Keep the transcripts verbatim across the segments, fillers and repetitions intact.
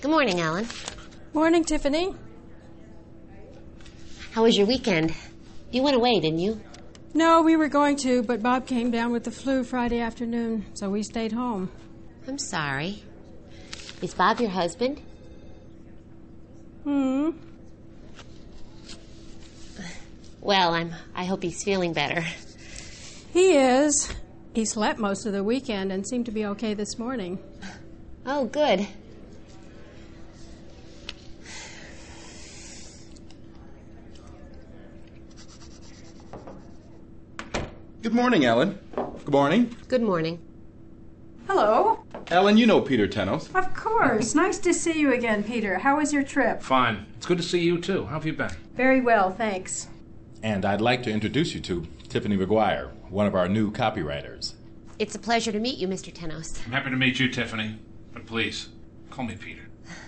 Good morning, Alan. Morning, Tiffany. How was your weekend? You went away, didn't you? No, we were going to, but Bob came down with the flu Friday afternoon, so we stayed home. I'm sorry. Is Bob your husband? Hmm. Well, I'm. I hope he's feeling better. He is. He slept most of the weekend and seemed to be okay this morning. Oh, good. Good morning, Ellen. Good morning. Good morning. Hello. Ellen, you know Peter Tenos. Of course. Nice to see you again, Peter. How was your trip? Fine. It's good to see you, too. How have you been? Very well, thanks. And I'd like to introduce you to Tiffany McGuire, one of our new copywriters. It's a pleasure to meet you, Mister Tenos. I'm happy to meet you, Tiffany. But please, call me Peter.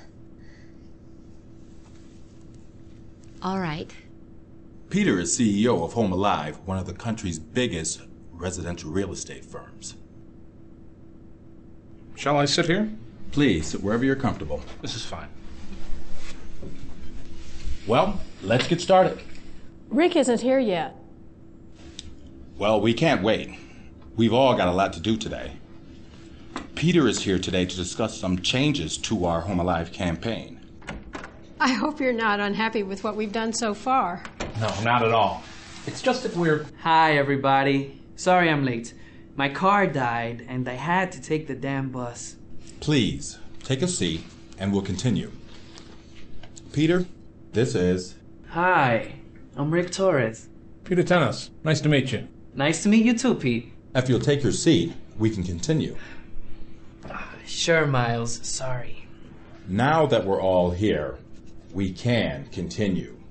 All right. Peter is C E O of Home Alive, one of the country's biggest residential real estate firms. Shall I sit here? Please, sit wherever you're comfortable. This is fine. Well, let's get started. Rick isn't here yet. Well, we can't wait. We've all got a lot to do today. Peter is here today to discuss some changes to our Home Alive campaign. I hope you're not unhappy with what we've done so far. No, not at all. It's just that we're... Hi, everybody. Sorry I'm late. My car died, and I had to take the damn bus. Please, take a seat, and we'll continue. Peter, this is... Hi, I'm Rick Torres. Peter Tenos. Nice to meet you. Nice to meet you too, Pete. If you'll take your seat, we can continue. Sure, Miles. Sorry. Now that we're all here, we can continue.